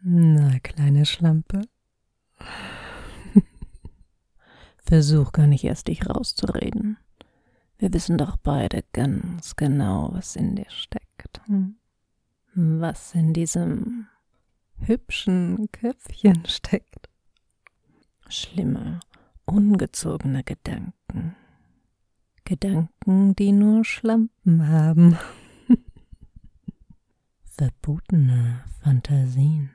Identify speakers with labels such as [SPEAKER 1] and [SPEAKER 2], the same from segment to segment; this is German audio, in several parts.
[SPEAKER 1] Na, kleine Schlampe. Versuch gar nicht erst, dich rauszureden. Wir wissen doch beide ganz genau, was in dir steckt. Was in diesem hübschen Köpfchen steckt. Schlimme, ungezogene Gedanken. Gedanken, die nur Schlampen haben. Verbotene Fantasien.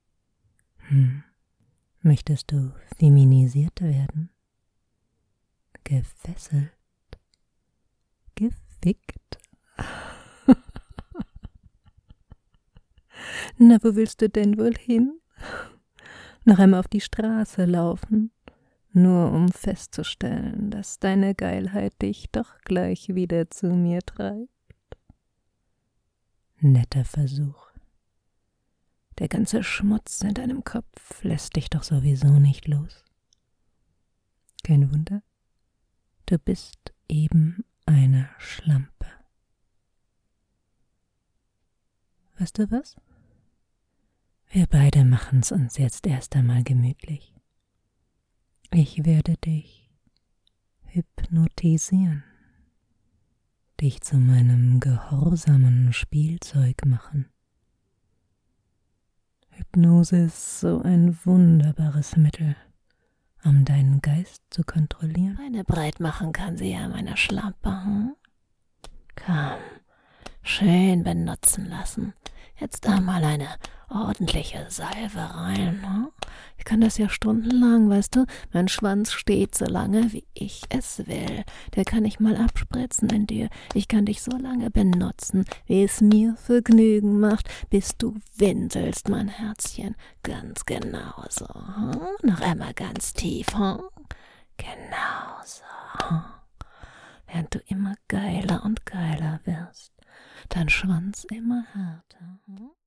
[SPEAKER 1] Möchtest du feminisiert werden? Gefesselt? Gefickt? Na, wo willst du denn wohl hin? Noch einmal auf die Straße laufen, nur um festzustellen, dass deine Geilheit dich doch gleich wieder zu mir treibt? Netter Versuch. Der ganze Schmutz in deinem Kopf lässt dich doch sowieso nicht los. Kein Wunder, du bist eben eine Schlampe. Weißt du was? Wir beide machen's uns jetzt erst einmal gemütlich. Ich werde dich hypnotisieren, dich zu meinem gehorsamen Spielzeug machen. Hypnose ist so ein wunderbares Mittel, um deinen Geist zu kontrollieren.
[SPEAKER 2] Beine breit machen kann sie ja, meine Schlampe. Komm, schön benutzen lassen. Jetzt einmal eine ordentliche Salve rein. Ich kann das ja stundenlang, weißt du. Mein Schwanz steht so lange, wie ich es will. Der kann ich mal abspritzen in dir. Ich kann dich so lange benutzen, wie es mir Vergnügen macht, bis du winselst, mein Herzchen. Ganz genau so. Noch einmal ganz tief. Genau so. Während du immer geiler und geiler wirst. Dein Schwanz immer härter.